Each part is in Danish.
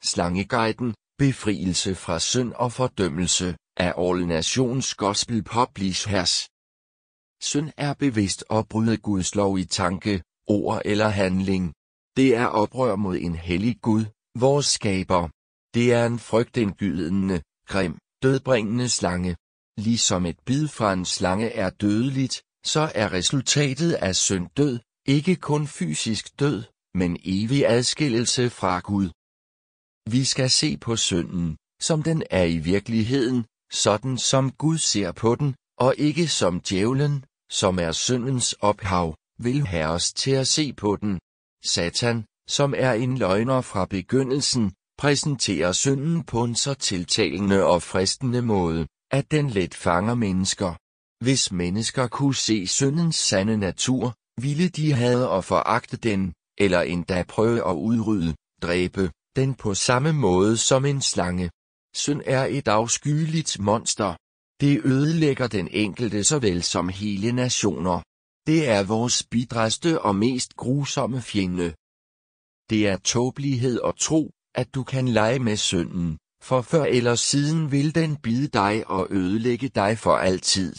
Slangeguiden, befrielse fra synd og fordømmelse, af All Nations Gospel Publishers. Synd er bevidst at bryde Guds lov i tanke, ord eller handling. Det er oprør mod en hellig Gud, vores skaber. Det er en frygtindgydende, grim, dødbringende slange. Ligesom et bid fra en slange er dødeligt, så er resultatet af synd død, ikke kun fysisk død, men evig adskillelse fra Gud. Vi skal se på synden, som den er i virkeligheden, sådan som Gud ser på den, og ikke som djævlen, som er syndens ophav, vil have os til at se på den. Satan, som er en løgner fra begyndelsen, præsenterer synden på en så tiltalende og fristende måde, at den let fanger mennesker. Hvis mennesker kunne se syndens sande natur, ville de hade og foragte den, eller endda prøve at udrydde, dræbe den på samme måde som en slange. Synd er et afskyeligt monster. Det ødelægger den enkelte såvel som hele nationer. Det er vores bidragste og mest grusomme fjende. Det er tåbelighed at tro, at du kan lege med synden, for før eller siden vil den bide dig og ødelægge dig for altid.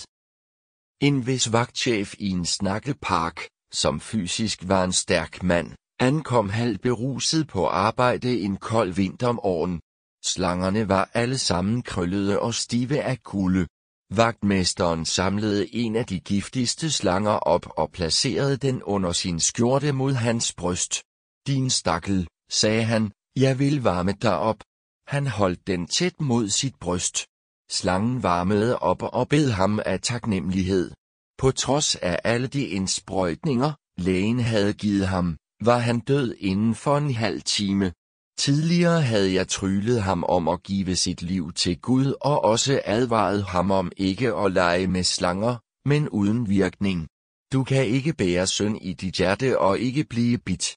En vis vagtchef i en snakkepark, som fysisk var en stærk mand, ankom halvt beruset på arbejde en kold vintermorgen. Slangerne var alle sammen krøllede og stive af kulde. Vagtmesteren samlede en af de giftigste slanger op og placerede den under sin skjorte mod hans bryst. Din stakkel, sagde han, jeg vil varme dig op. Han holdt den tæt mod sit bryst. Slangen varmede op og bed ham af taknemmelighed. På trods af alle de indsprøjtninger, lægen havde givet ham, var han død inden for en halv time. Tidligere havde jeg tryglet ham om at give sit liv til Gud og også advaret ham om ikke at lege med slanger, men uden virkning. Du kan ikke bære synd i dit hjerte og ikke blive bidt.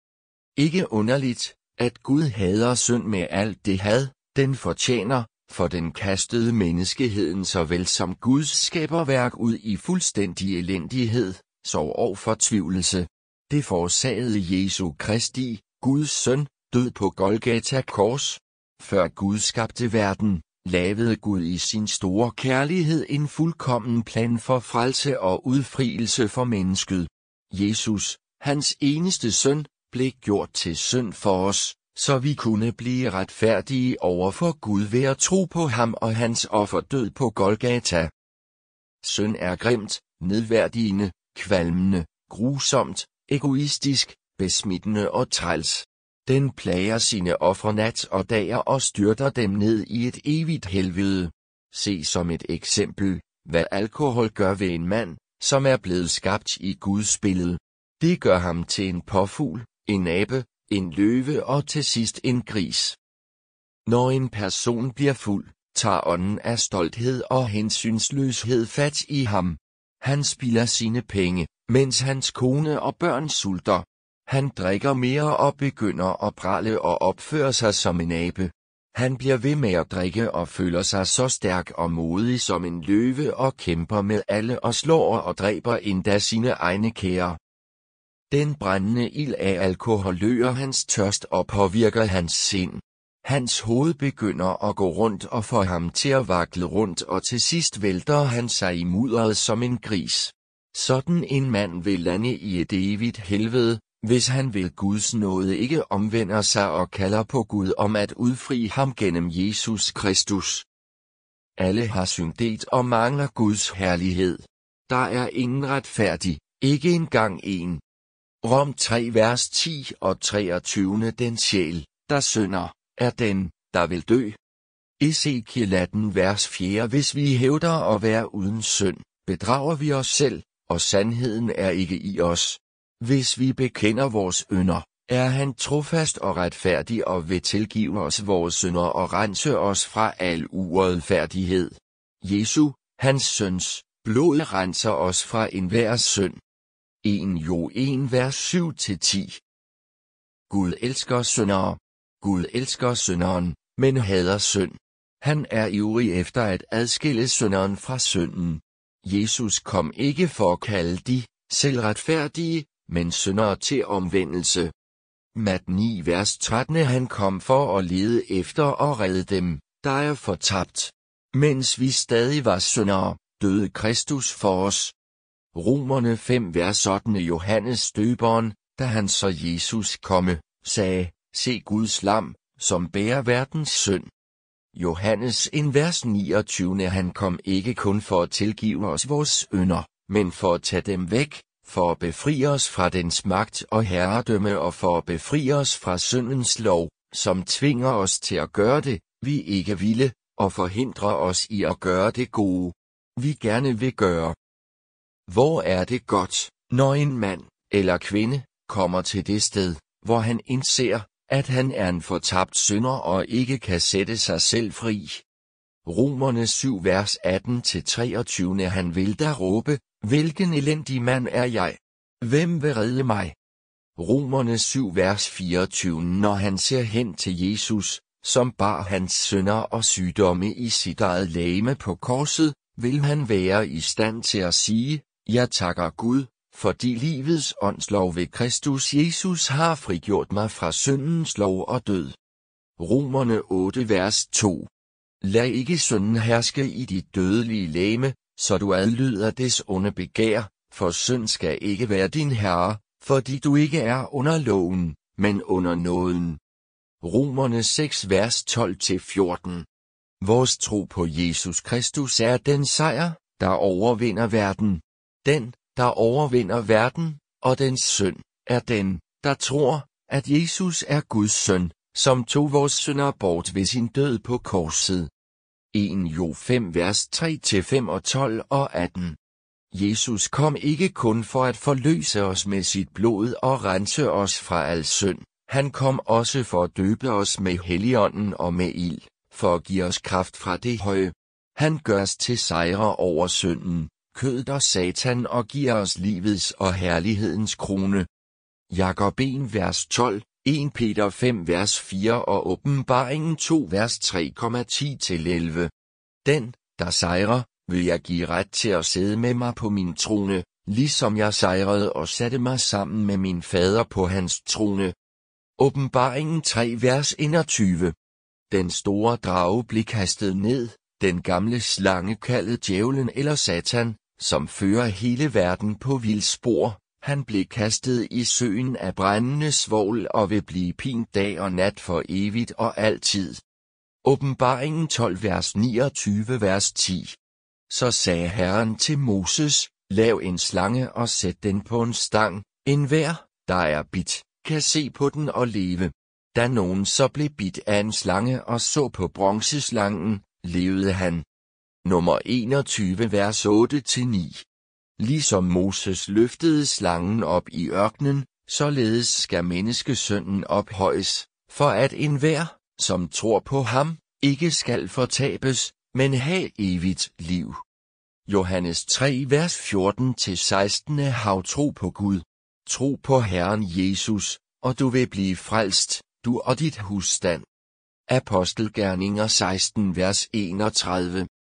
Ikke underligt, at Gud hader synd med alt det had, den fortjener, for den kastede menneskeheden såvel som Guds skaberværk ud i fuldstændig elendighed, sorg og fortvivlelse. Det forårsagede Jesu Kristi, Guds søn, død på Golgata kors. Før Gud skabte verden, lavede Gud i sin store kærlighed en fuldkommen plan for frelse og udfrielse for mennesket. Jesus, hans eneste søn, blev gjort til synd for os, så vi kunne blive retfærdige over for Gud ved at tro på ham og hans offerdød på Golgata. Synd er grimt, nedværdigende, kvalmende, grusomt, egoistisk, besmittende og træls. Den plager sine ofre nat og dag og styrter dem ned i et evigt helvede. Se som et eksempel, hvad alkohol gør ved en mand, som er blevet skabt i Guds billede. Det gør ham til en påfugl, en abe, en løve og til sidst en gris. Når en person bliver fuld, tager ånden af stolthed og hensynsløshed fat i ham. Han spilder sine penge, mens hans kone og børn sulter. Han drikker mere og begynder at prale og opføre sig som en abe. Han bliver ved med at drikke og føler sig så stærk og modig som en løve og kæmper med alle og slår og dræber endda sine egne kære. Den brændende ild af alkohol løger hans tørst og påvirker hans sind. Hans hoved begynder at gå rundt og får ham til at vakle rundt, og til sidst vælter han sig i mudderet som en gris. Sådan en mand vil lande i et evigt helvede, hvis han ved Guds nåde ikke omvender sig og kalder på Gud om at udfri ham gennem Jesus Kristus. Alle har syndet og mangler Guds herlighed. Der er ingen retfærdig, ikke engang en. Rom 3 vers 10 og 23. Den sjæl, der synder, er den, der vil dø. Ezekiel 18 vers 4. Hvis vi hævder at være uden synd, bedrager vi os selv, og sandheden er ikke i os. Hvis vi bekender vores ynder, er han trofast og retfærdig og vil tilgive os vores synder og rense os fra al uretfærdighed. Jesu, hans søns, blod renser os fra enhver synd. 1 Jo 1 vers 7-10. Gud elsker syndere. Gud elsker synderen, men hader synd. Han er ivrig efter at adskille synderen fra synden. Jesus kom ikke for at kalde de selvretfærdige, men syndere til omvendelse. Mat 9 vers 13. Han kom for at lede efter og redde dem, der er fortabt. Mens vi stadig var syndere, døde Kristus for os. Romerne 5 vers 8. Johannes døberen, da han så Jesus komme, sagde, se Guds lam, som bærer verdens synd. Johannes 1 vers 29. Han kom ikke kun for at tilgive os vores synder, men for at tage dem væk, for at befri os fra dens magt og herredømme og for at befri os fra syndens lov, som tvinger os til at gøre det, vi ikke ville, og forhindrer os i at gøre det gode, vi gerne vil gøre. Hvor er det godt, når en mand eller kvinde kommer til det sted, hvor han indser, at han er en fortabt synder og ikke kan sætte sig selv fri. Romerne 7 vers 18-23. Han vil da råbe, hvilken elendig mand er jeg? Hvem vil redde mig? Romerne 7 vers 24. Når han ser hen til Jesus, som bar hans synder og sygdomme i sit eget legeme på korset, vil han være i stand til at sige, jeg takker Gud, fordi livets åndslov ved Kristus Jesus har frigjort mig fra syndens lov og død. Romerne 8 vers 2. Lad ikke synden herske i dit dødelige legeme, så du adlyder des onde begær, for synd skal ikke være din herre, fordi du ikke er under loven, men under nåden. Romerne 6 vers 12-14. Vores tro på Jesus Kristus er den sejr, der overvinder verden. Den, der overvinder verden, og dens synd, er den, der tror, at Jesus er Guds søn, som tog vores synder bort ved sin død på korset. 1 Jo 5 vers 3-5 og 12 og 18. Jesus kom ikke kun for at forløse os med sit blod og rense os fra al synd, han kom også for at døbe os med Helligånden og med ild, for at give os kraft fra det høje. Han gør os til sejre over synden, kødet og Satan og giver os livets og herlighedens krone. Jakob 1 vers 12, 1 Peter 5 vers 4 og Åbenbaringen 2 vers 3,10-11. Den, der sejrer, vil jeg give ret til at sidde med mig på min trone, ligesom jeg sejrede og satte mig sammen med min fader på hans trone. Åbenbaringen 3 vers 21. Den store drage blev kastet ned, den gamle slange kaldet djævlen eller Satan, som fører hele verden på vildspor. Han blev kastet i søen af brændende svovl og vil blive pint dag og nat for evigt og altid. Åbenbaringen 12 vers 29 vers 10. Så sagde Herren til Moses, lav en slange og sæt den på en stang, enhver, der er bidt, kan se på den og leve. Da nogen så blev bidt af en slange og så på bronzeslangen, levede han. Nummer 21 vers 8-9. Ligesom Moses løftede slangen op i ørkenen, således skal menneskesønnen ophøjes, for at enhver, som tror på ham, ikke skal fortabes, men have evigt liv. Johannes 3 vers 14-16. Hav tro på Gud. Tro på Herren Jesus, og du vil blive frelst, du og dit husstand. Apostelgerninger 16 vers 31.